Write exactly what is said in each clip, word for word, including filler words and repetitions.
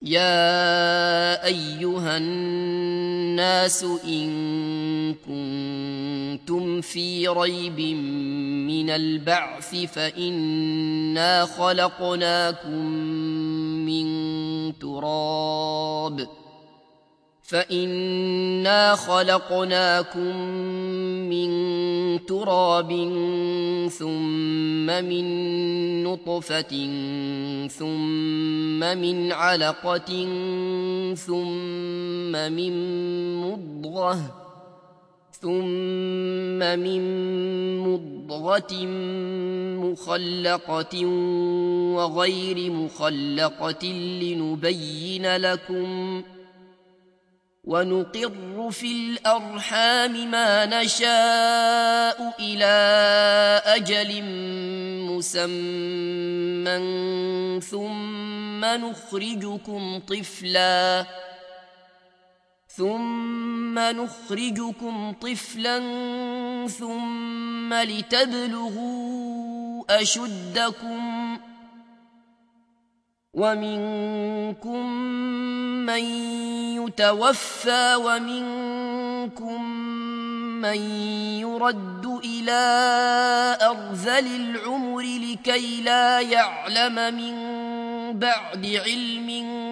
يا أيها الناس إن كنتم في ريب من البعث فإنا خلقناكم من تراب فإنا خلقناكم من تراب ثم من نطفة ثم من علقة ثم من مضغة ثم من مضغة مخلقة وغير مخلقة لنبين لكم ونقر في الأرحام ما نشاء إلى أجل مسمى ثم نخرجكم طفلا ثم نخرجكم طفلا ثم لتبلغوا أشدكم ومنكم من يتوفى ومنكم من يرد إلى أرذل العمر لكي لا يعلم من بعد علم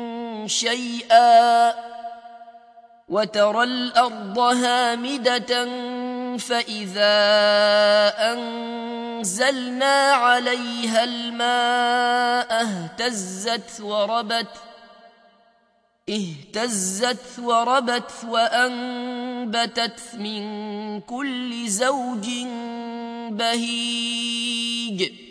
شيئا وترى الأرض هامدة فإذا أنزلنا عليها الماء اهتزت وربت اهتزت وربت وأنبتت من كل زوج بهيج